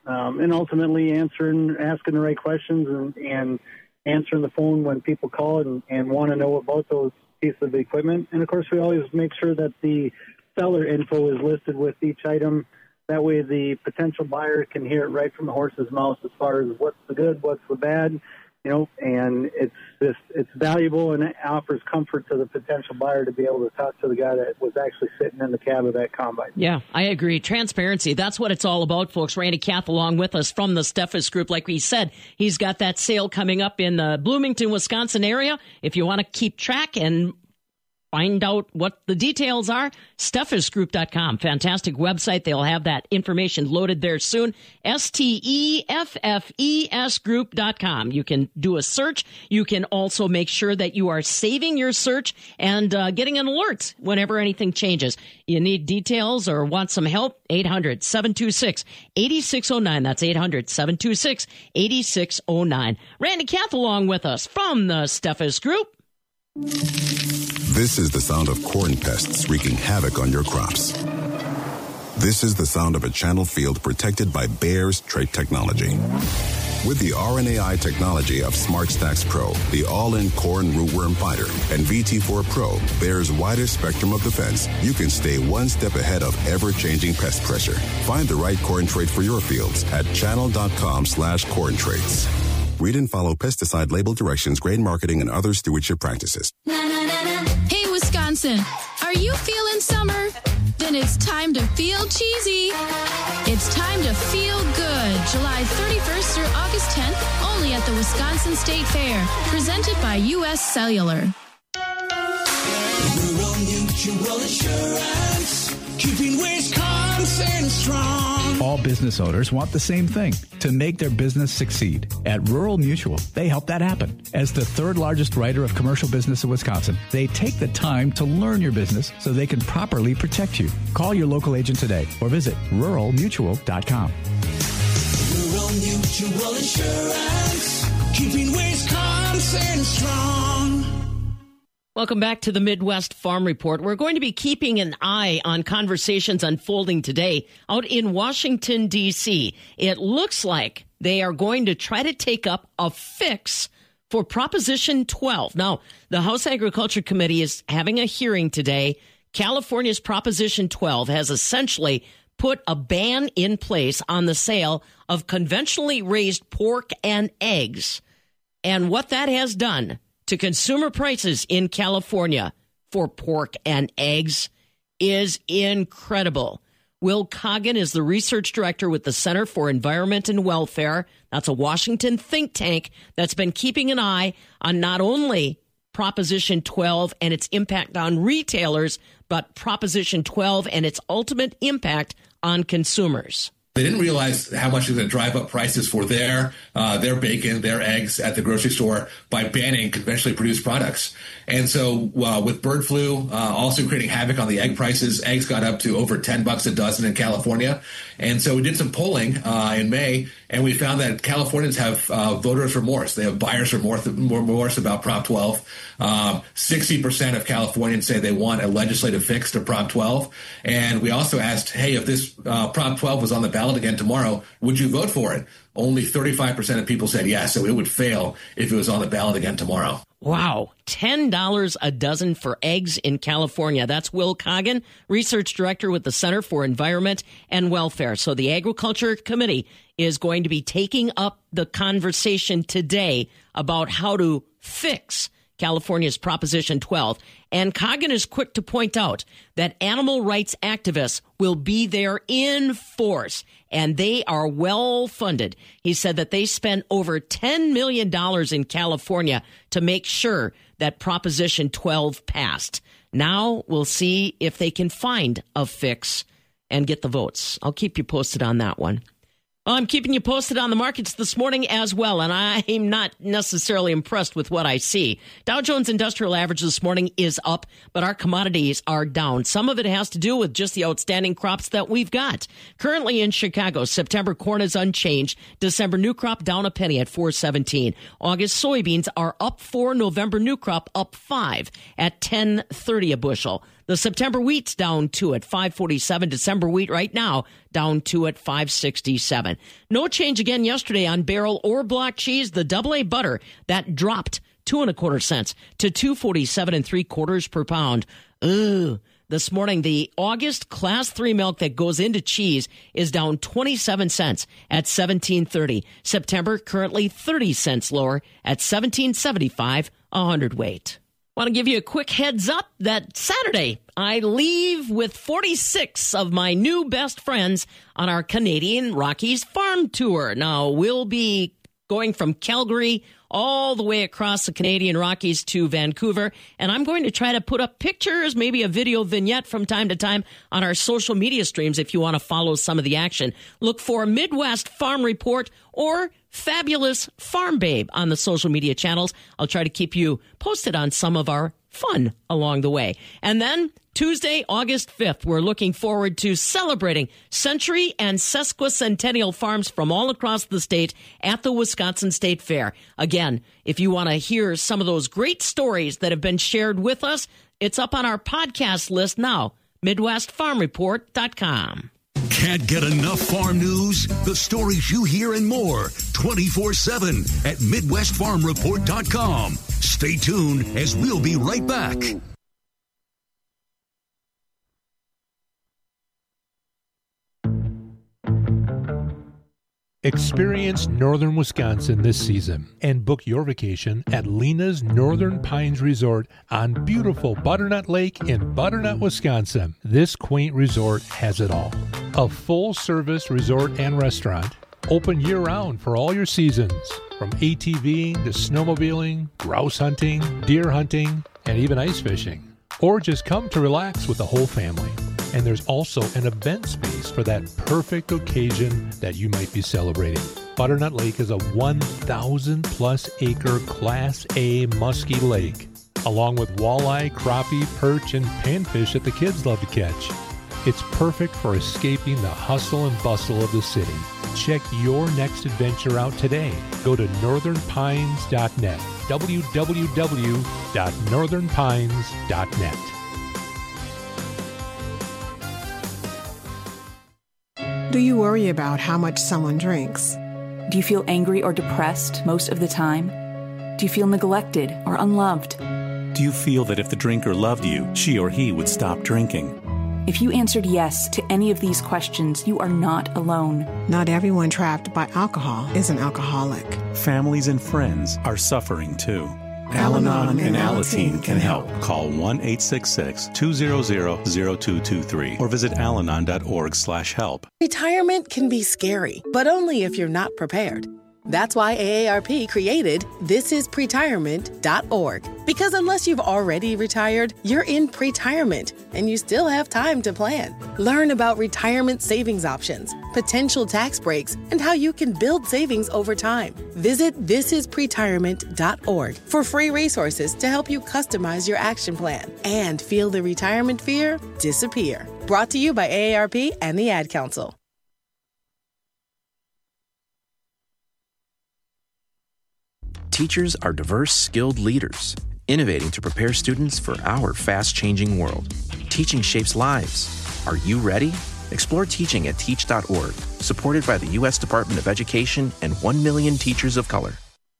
and ultimately asking the right questions and answering the phone when people call and want to know about those pieces of equipment. And of course, we always make sure that the seller info is listed with each item. That way the potential buyer can hear it right from the horse's mouth as far as what's the good, what's the bad, and it's valuable, and it offers comfort to the potential buyer to be able to talk to the guy that was actually sitting in the cab of that combine. Yeah, I agree. Transparency, that's what it's all about, folks. Randy Kath along with us from the Steffes Group. Like we said, he's got that sale coming up in the Bloomington, Wisconsin area. If you want to keep track and find out what the details are, SteffesGroup.com. Fantastic website. They'll have that information loaded there soon. STEFFES Group.com. You can do a search. You can also make sure that you are saving your search and getting an alert whenever anything changes. You need details or want some help? 800-726-8609. That's 800-726-8609. Randy Kath along with us from the Steffes Group. This is the sound of corn pests wreaking havoc on your crops. This is the sound of a channel field protected by Bayer's trait technology. With the RNAi technology of SmartStax Pro, the all-in corn rootworm fighter, and VT4 Pro, Bayer's widest spectrum of defense, you can stay one step ahead of ever-changing pest pressure. Find the right corn trait for your fields at channel.com/corn traits. Read and follow pesticide label directions, grain marketing, and other stewardship practices. Hey, Wisconsin, are you feeling summer? Then it's time to feel cheesy. It's time to feel good. July 31st through August 10th, only at the Wisconsin State Fair. Presented by U.S. Cellular. Rural Mutual Insurance, keeping Wisconsin strong. All business owners want the same thing, to make their business succeed. At Rural Mutual, they help that happen. As the third largest writer of commercial business in Wisconsin, they take the time to learn your business so they can properly protect you. Call your local agent today or visit ruralmutual.com. Rural Mutual Insurance, keeping Wisconsin strong. Welcome back to the Midwest Farm Report. We're going to be keeping an eye on conversations unfolding today out in Washington, D.C. It looks like they are going to try to take up a fix for Proposition 12. Now, the House Agriculture Committee is having a hearing today. California's Proposition 12 has essentially put a ban in place on the sale of conventionally raised pork and eggs. And what that has done to consumer prices in California for pork and eggs is incredible. Will Coggin is the research director with the Center for Environment and Welfare. That's a Washington think tank that's been keeping an eye on not only Proposition 12 and its impact on retailers, but Proposition 12 and its ultimate impact on consumers. They didn't realize how much it was going to drive up prices for their bacon, their eggs at the grocery store by banning conventionally produced products. And so with bird flu also creating havoc on the egg prices, eggs got up to over $10 a dozen in California. And so we did some polling in May, and we found that Californians have voters' remorse. They have buyers' remorse about Prop 12. 60% of Californians say they want a legislative fix to Prop 12. And we also asked, hey, if this Prop 12 was on the ballot again tomorrow, would you vote for it? Only 35% of people said yes, so it would fail if it was on the ballot again tomorrow. Wow. $10 a dozen for eggs in California. That's Will Coggin, research director with the Center for Environment and Welfare. So the Agriculture Committee is going to be taking up the conversation today about how to fix California's Proposition 12. And Coggin is quick to point out that animal rights activists will be there in force, and they are well funded. He said that they spent over $10 million in California to make sure that Proposition 12 passed. Now we'll see if they can find a fix and get the votes. I'll keep you posted on that one. Well, I'm keeping you posted on the markets this morning as well, and I'm not necessarily impressed with what I see. Dow Jones Industrial Average this morning is up, but our commodities are down. Some of it has to do with just the outstanding crops that we've got. Currently in Chicago, September corn is unchanged. December new crop down a penny at $4.17. August soybeans are up 4. November new crop up 5 at $10.30 a bushel. The September wheat's down 2 at 547. December wheat right now down 2 at 567. No change again yesterday on barrel or block cheese. The AA butter that dropped 2 1/4 cents to 247 3/4 per pound. Ugh. This morning, the August Class 3 milk that goes into cheese is down 27 cents at $17.30. September currently 30 cents lower at $17.75 a hundredweight. Want to give you a quick heads up that Saturday I leave with 46 of my new best friends on our Canadian Rockies farm tour. Now, we'll be going from Calgary all the way across the Canadian Rockies to Vancouver. And I'm going to try to put up pictures, maybe a video vignette from time to time on our social media streams if you want to follow some of the action. Look for Midwest Farm Report or Fabulous Farm Babe on the social media channels. I'll try to keep you posted on some of our fun along the way. And then Tuesday, August 5th, we're looking forward to celebrating century and sesquicentennial farms from all across the state at the Wisconsin State Fair. Again, if you want to hear some of those great stories that have been shared with us, it's up on our podcast list now, MidwestFarmReport.com. Can't get enough farm news? The stories you hear and more 24/7 at MidwestFarmReport.com. Stay tuned as we'll be right back. Experience northern Wisconsin this season and book your vacation at Lena's Northern Pines Resort on beautiful Butternut Lake in Butternut, Wisconsin. This quaint resort has it all. A full-service resort and restaurant, open year-round for all your seasons, from ATVing to snowmobiling, grouse hunting, deer hunting, and even ice fishing. Or just come to relax with the whole family. And there's also an event space for that perfect occasion that you might be celebrating. Butternut Lake is a 1,000-plus acre Class A musky lake, along with walleye, crappie, perch, and panfish that the kids love to catch. It's perfect for escaping the hustle and bustle of the city. Check your next adventure out today. Go to northernpines.net, www.northernpines.net. Do you worry about how much someone drinks? Do you feel angry or depressed most of the time? Do you feel neglected or unloved? Do you feel that if the drinker loved you, she or he would stop drinking? If you answered yes to any of these questions, you are not alone. Not everyone trapped by alcohol is an alcoholic. Families and friends are suffering too. Al-Anon and Alateen can help. Call 1-866-200-0223 or visit alanon.org/help. Retirement can be scary, but only if you're not prepared. That's why AARP created thisispretirement.org. Because unless you've already retired, you're in pretirement and you still have time to plan. Learn about retirement savings options, potential tax breaks, and how you can build savings over time. Visit thisispretirement.org for free resources to help you customize your action plan and feel the retirement fear disappear. Brought to you by AARP and the Ad Council. Teachers are diverse, skilled leaders, innovating to prepare students for our fast-changing world. Teaching shapes lives. Are you ready? Explore teaching at teach.org, supported by the U.S. Department of Education and 1 million teachers of color.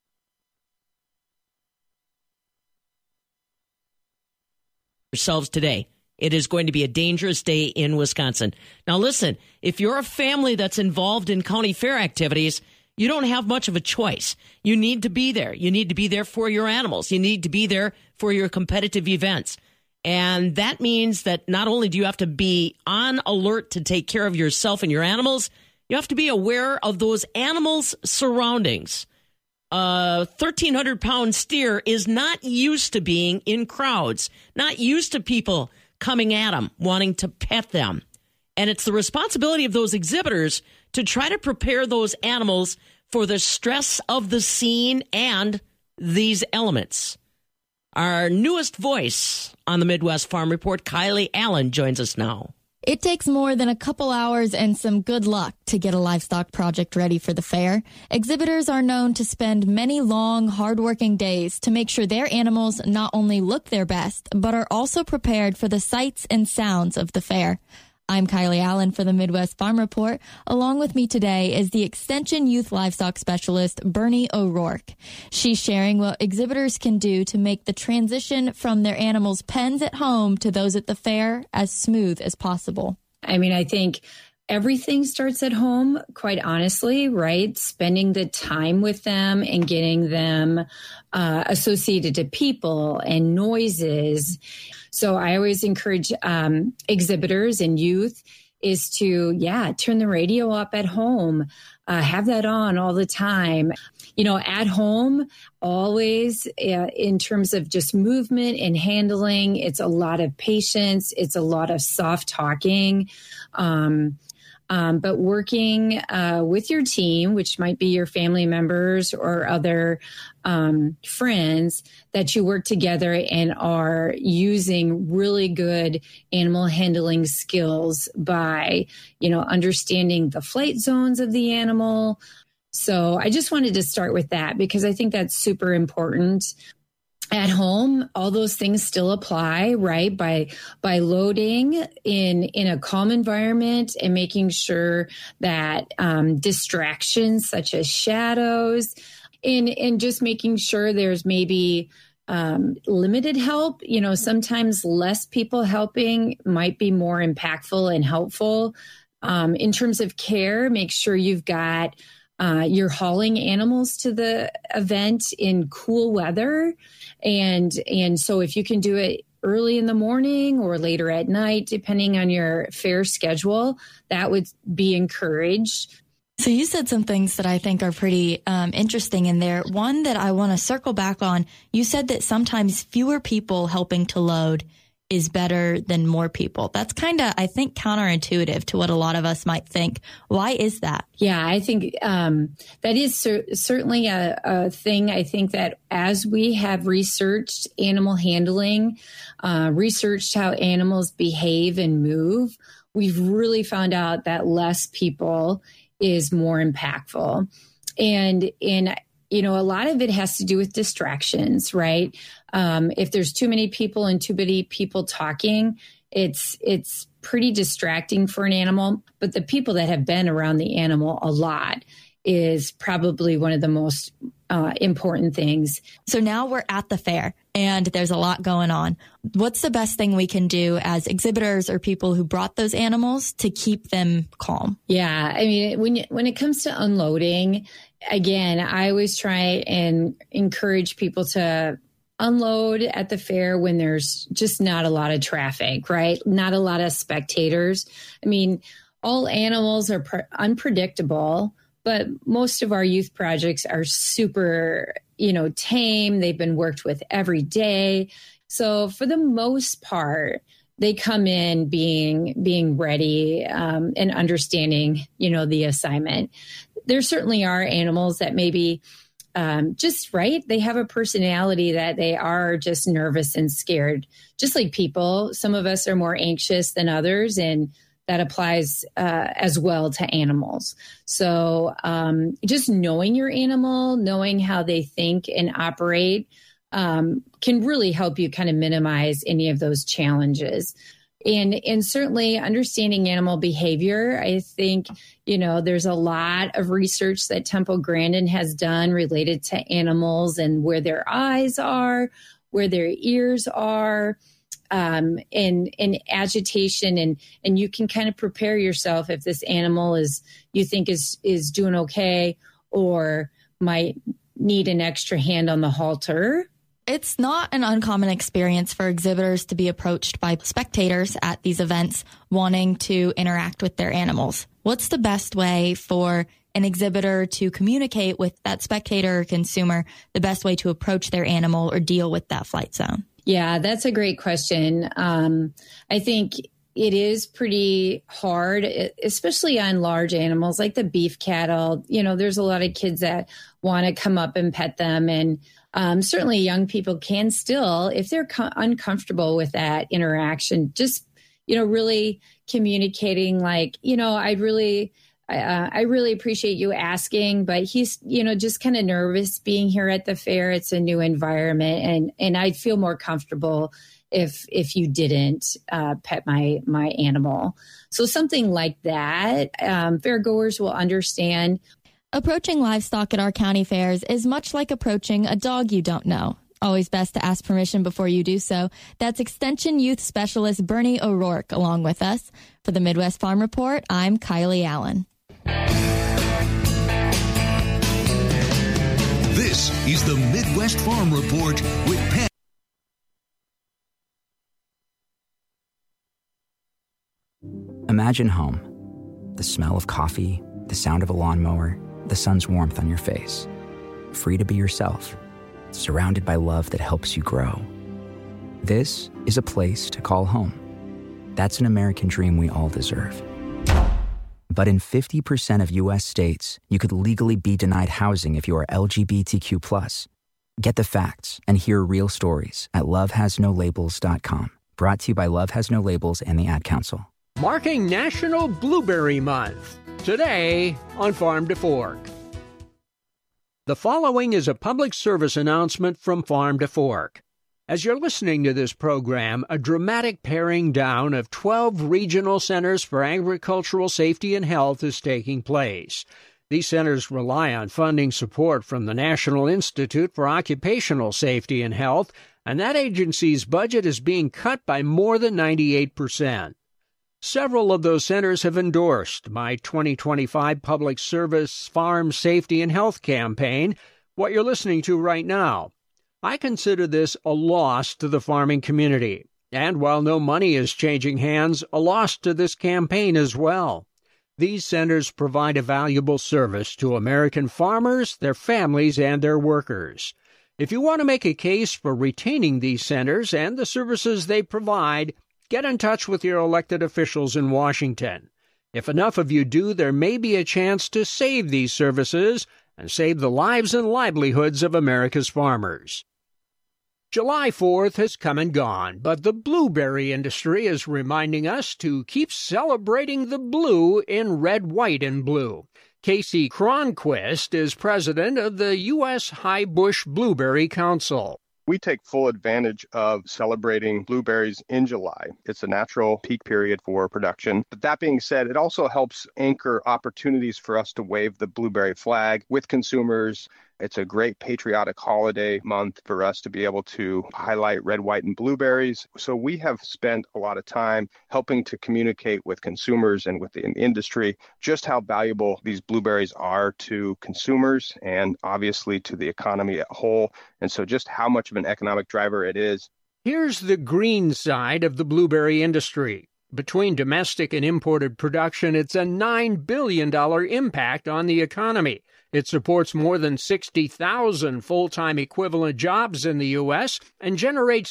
Yourselves today. It is going to be a dangerous day in Wisconsin. Now listen, if you're a family that's involved in county fair activities, you don't have much of a choice. You need to be there. You need to be there for your animals. You need to be there for your competitive events. And that means that not only do you have to be on alert to take care of yourself and your animals, you have to be aware of those animals' surroundings. A 1,300-pound steer is not used to being in crowds, not used to people coming at them, wanting to pet them. And it's the responsibility of those exhibitors to try to prepare those animals for the stress of the scene and these elements. Our newest voice on the Midwest Farm Report, Kylie Allen, joins us now. It takes more than a couple hours and some good luck to get a livestock project ready for the fair. Exhibitors are known to spend many long, hard-working days to make sure their animals not only look their best, but are also prepared for the sights and sounds of the fair. I'm Kylie Allen for the Midwest Farm Report. Along with me today is the Extension Youth Livestock Specialist, Bernie O'Rourke. She's sharing what exhibitors can do to make the transition from their animals' pens at home to those at the fair as smooth as possible. I mean, I think everything starts at home, quite honestly, right? Spending the time with them and getting them associated to people and noises. So I always encourage exhibitors and youth is to, turn the radio up at home, have that on all the time. You know, at home, always in terms of just movement and handling, it's a lot of patience. It's a lot of soft talking. But working with your team, which might be your family members or other friends, that you work together and are using really good animal handling skills by, understanding the flight zones of the animal. So I just wanted to start with that because I think that's super important. At home, all those things still apply, right? By loading in a calm environment and making sure that distractions such as shadows and just making sure there's maybe limited help. Sometimes less people helping might be more impactful and helpful. In terms of care, make sure you've got you're hauling animals to the event in cool weather. And so if you can do it early in the morning or later at night, depending on your fair schedule, that would be encouraged. So you said some things that I think are pretty interesting in there. One that I want to circle back on, you said that sometimes fewer people helping to load is better than more people. That's kind of, I think, counterintuitive to what a lot of us might think. Why is that? Yeah, I think that is certainly a thing. I think that as we have researched animal handling, researched how animals behave and move, we've really found out that less people is more impactful. And a lot of it has to do with distractions, right? If there's too many people and too many people talking, it's pretty distracting for an animal. But the people that have been around the animal a lot is probably one of the most important things. So now we're at the fair and there's a lot going on. What's the best thing we can do as exhibitors or people who brought those animals to keep them calm? Yeah, I mean, when it comes to unloading, again, I always try and encourage people to unload at the fair when there's just not a lot of traffic, right? Not a lot of spectators. I mean, all animals are unpredictable, but most of our youth projects are super, tame. They've been worked with every day. So for the most part, they come in being ready and understanding, the assignment. There certainly are animals that maybe they have a personality that they are just nervous and scared, just like people. Some of us are more anxious than others, and that applies as well to animals. So just knowing your animal, knowing how they think and operate can really help you kind of minimize any of those challenges. And certainly understanding animal behavior, I think, there's a lot of research that Temple Grandin has done related to animals and where their eyes are, where their ears are, and agitation. And you can kind of prepare yourself if this animal you think is doing okay or might need an extra hand on the halter. It's not an uncommon experience for exhibitors to be approached by spectators at these events wanting to interact with their animals. What's the best way for an exhibitor to communicate with that spectator or consumer, the best way to approach their animal or deal with that flight zone? Yeah, that's a great question. I think it is pretty hard, especially on large animals like the beef cattle. There's a lot of kids that want to come up and pet them. And certainly young people can still, if they're uncomfortable with that interaction, just, really communicating like, I really appreciate you asking, but he's, just kind of nervous being here at the fair. It's a new environment, and I'd feel more comfortable if you didn't pet my animal. So something like that, fairgoers will understand. Approaching livestock at our county fairs is much like approaching a dog you don't know. Always best to ask permission before you do so. That's Extension Youth Specialist Bernie O'Rourke along with us. For the Midwest Farm Report, I'm Kylie Allen. This is the Midwest Farm Report with Pat. Imagine home. The smell of coffee, the sound of a lawnmower, the sun's warmth on your face. Free to be yourself, surrounded by love that helps you grow. This is a place to call home. That's an American dream we all deserve. But in 50% of U.S. states, you could legally be denied housing if you are LGBTQ+. Get the facts and hear real stories at lovehasnolabels.com. Brought to you by Love Has No Labels and the Ad Council. Marking National Blueberry Month. Today on Farm to Fork. The following is a public service announcement from Farm to Fork. As you're listening to this program, a dramatic paring down of 12 regional centers for agricultural safety and health is taking place. These centers rely on funding support from the National Institute for Occupational Safety and Health, and that agency's budget is being cut by more than 98%. Several of those centers have endorsed my 2025 Public Service Farm Safety and Health campaign, what you're listening to right now. I consider this a loss to the farming community, and while no money is changing hands, a loss to this campaign as well. These centers provide a valuable service to American farmers, their families, and their workers. If you want to make a case for retaining these centers and the services they provide, get in touch with your elected officials in Washington. If enough of you do, there may be a chance to save these services and save the lives and livelihoods of America's farmers. July 4th has come and gone, but the blueberry industry is reminding us to keep celebrating the blue in red, white, and blue. Casey Cronquist is president of the U.S. High Bush Blueberry Council. We take full advantage of celebrating blueberries in July. It's a natural peak period for production. But that being said, it also helps anchor opportunities for us to wave the blueberry flag with consumers. It's a great patriotic holiday month for us to be able to highlight red, white, and blueberries. So we have spent a lot of time helping to communicate with consumers and within industry just how valuable these blueberries are to consumers and obviously to the economy as a whole. And so just how much of an economic driver it is. Here's the green side of the blueberry industry. Between domestic and imported production, it's a $9 billion impact on the economy. It supports more than 60,000 full-time equivalent jobs in the U.S. and generates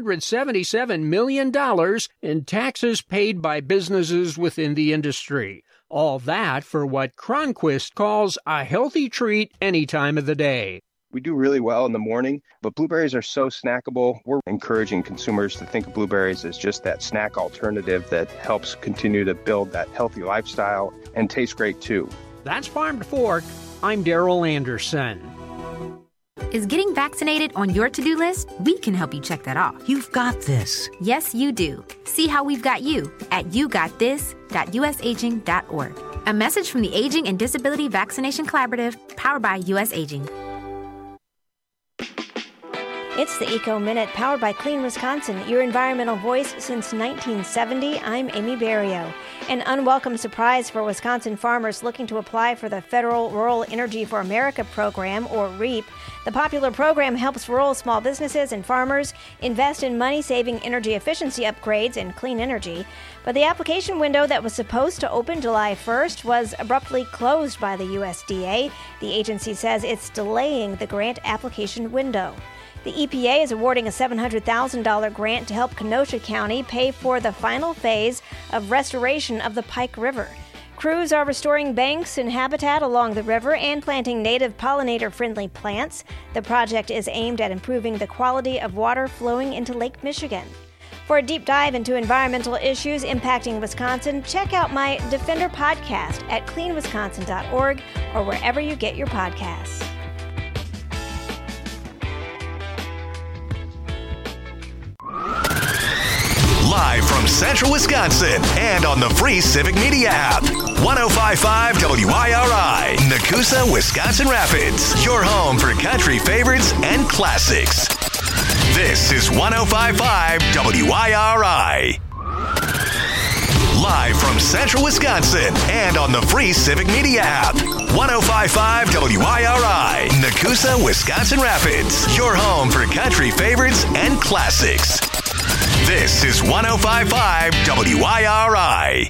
$277 million in taxes paid by businesses within the industry. All that for what Cronquist calls a healthy treat any time of the day. We do really well in the morning, but blueberries are so snackable. We're encouraging consumers to think of blueberries as just that snack alternative that helps continue to build that healthy lifestyle and tastes great too. That's Farm to Fork. I'm Daryl Anderson. Is getting vaccinated on your to-do list? We can help you check that off. You've got this. Yes, you do. See how we've got you at yougotthis.usaging.org. A message from the Aging and Disability Vaccination Collaborative, powered by U.S. Aging. It's the Eco Minute, powered by Clean Wisconsin, your environmental voice since 1970. I'm Amy Barrio. An unwelcome surprise for Wisconsin farmers looking to apply for the Federal Rural Energy for America program, or REAP. The popular program helps rural small businesses and farmers invest in money-saving energy efficiency upgrades and clean energy. But the application window that was supposed to open July 1st was abruptly closed by the USDA. The agency says it's delaying the grant application window. The EPA is awarding a $700,000 grant to help Kenosha County pay for the final phase of restoration of the Pike River. Crews are restoring banks and habitat along the river and planting native pollinator-friendly plants. The project is aimed at improving the quality of water flowing into Lake Michigan. For a deep dive into environmental issues impacting Wisconsin, check out my Defender podcast at cleanwisconsin.org or wherever you get your podcasts. Live from Central Wisconsin and on the free Civic Media app. 105.5 WIRI, Nakusa, Wisconsin Rapids. Your home for country favorites and classics. This is 105.5 WIRI. Live from Central Wisconsin and on the free Civic Media app. 105.5 WIRI, Nakusa, Wisconsin Rapids. Your home for country favorites and classics. This is 105.5 WIRI.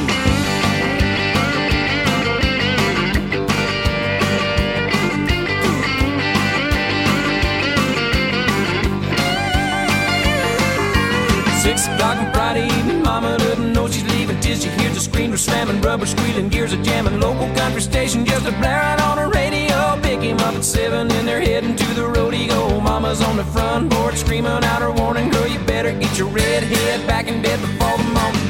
Six o'clock on Friday evening, mama doesn't know she's leaving till she hears the screen door slamming, rubber squealing, gears are jamming, local country station just a blaring on her radio. Pick him up at 7 and they're heading to the rodeo. Mama's on the front porch screaming out her warning, girl, you better get your red head back in bed before the morning.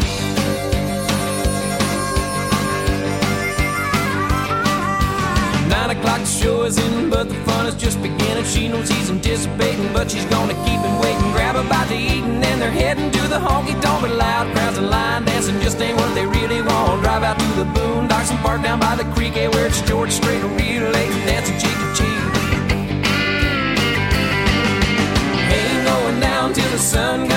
O'clock the show is in, but the fun is just beginning. She knows he's anticipating, but she's gonna keep him waiting. Grab a bite to eating, and they're heading to the honky tonk. But loud crowds and line dancing just ain't what they really want. Drive out to the boondocks and park down by the creek, where it's George Strait, real late and dancing cheek to cheek. Ain't going down till the sun goes